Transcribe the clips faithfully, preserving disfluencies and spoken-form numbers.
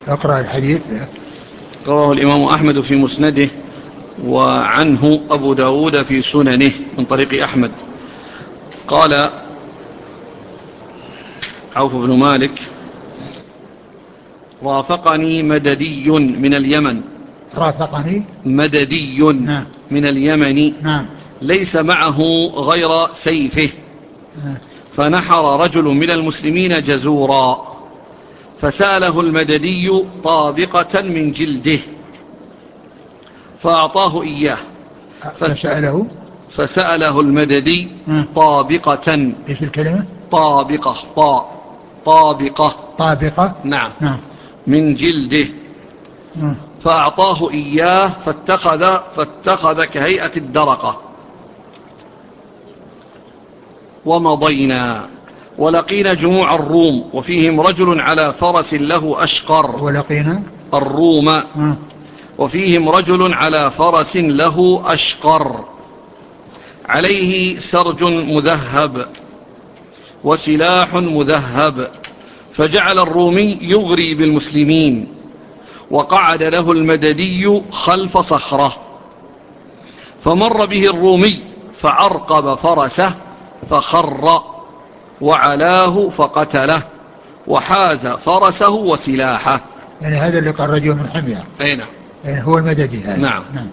اقرأ الحديث. رواه الإمام أحمد في مسنده، وعنه أبو داود في سننه من طريق أحمد. قال عوف بن مالك: رافقني مددي من اليمن. رافقني مددي نعم. من اليمن نعم. ليس معه غير سيفه، نعم. فنحر رجل من المسلمين جزورا، فسأله المددي طابقة من جلده فأعطاه إياه. فسأله فسأله المددي نعم. طابقة. ايش الكلمة؟ طابقة طاء طابقة طابقة. نعم نعم. من جلده، نعم. فأعطاه إياه فاتخذ, فاتخذ كهيئة الدرقة. ومضينا ولقينا جموع الروم وفيهم رجل على فرس له أشقر. ولقينا الروم نعم. وفيهم رجل على فرس له أشقر عليه سرج مذهب وسلاح مذهب، فجعل الرومي يغري بالمسلمين، وقعد له المددي خلف صخرة، فمر به الرومي فعرقب فرسه فخر وعلاه فقتله وحاز فرسه وسلاحه. يعني هذا اللي قال رجل من حمير. أي نعم. يعني هو المددي هذا. نعم. نعم.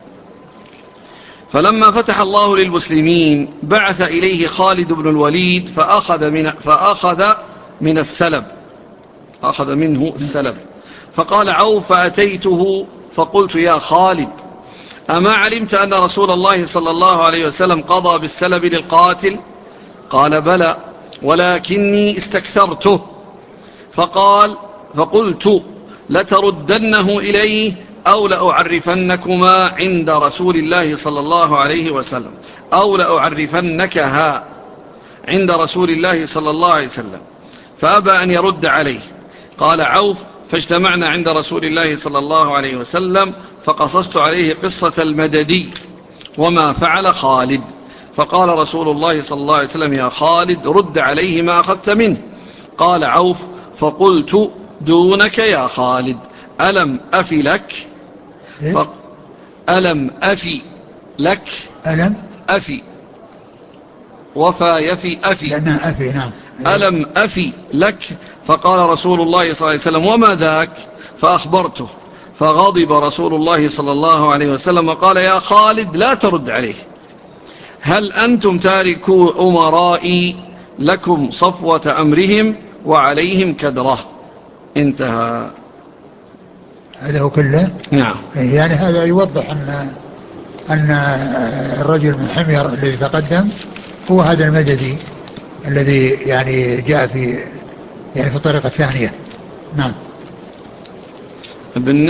فلما فتح الله للمسلمين بعث إليه خالد بن الوليد فأخذ من, فأخذ من السلب أخذ منه السلب. فقال عوف: فأتيته فقلت: يا خالد، أما علمت أن رسول الله صلى الله عليه وسلم قضى بالسلب للقاتل؟ قال: بلى، ولكني استكثرته. فقال فقلت: لتردنه إليه أو لأعرفنكما عند رسول الله صلى الله عليه وسلم أو لأعرفنكها عند رسول الله صلى الله عليه وسلم. فأبى أن يرد عليه. قال عوف: فاجتمعنا عند رسول الله صلى الله عليه وسلم فقصصت عليه قصة المددي وما فعل خالد. فقال رسول الله صلى الله عليه وسلم: يا خالد، رد عليه ما أخذت منه. قال عوف: فقلت: دونك يا خالد، ألم أفي لك؟ إيه؟ ألم أفي لك؟ ألم أفي وفى يفي أفي لأنها أفي. نعم. ألم أفي لك؟ فقال رسول الله صلى الله عليه وسلم: وما ذاك؟ فأخبرته. فغضب رسول الله صلى الله عليه وسلم وقال: يا خالد، لا ترد عليه. هل أنتم تاركوا أمرائي لكم صفوة أمرهم وعليهم كدرة؟ انتهى. هذا هو كله. نعم. يعني هذا يوضح أن أن الرجل من حمير الذي تقدم هو هذا المددي الذي يعني جاء في يعني في الطريقة الثانية. نعم.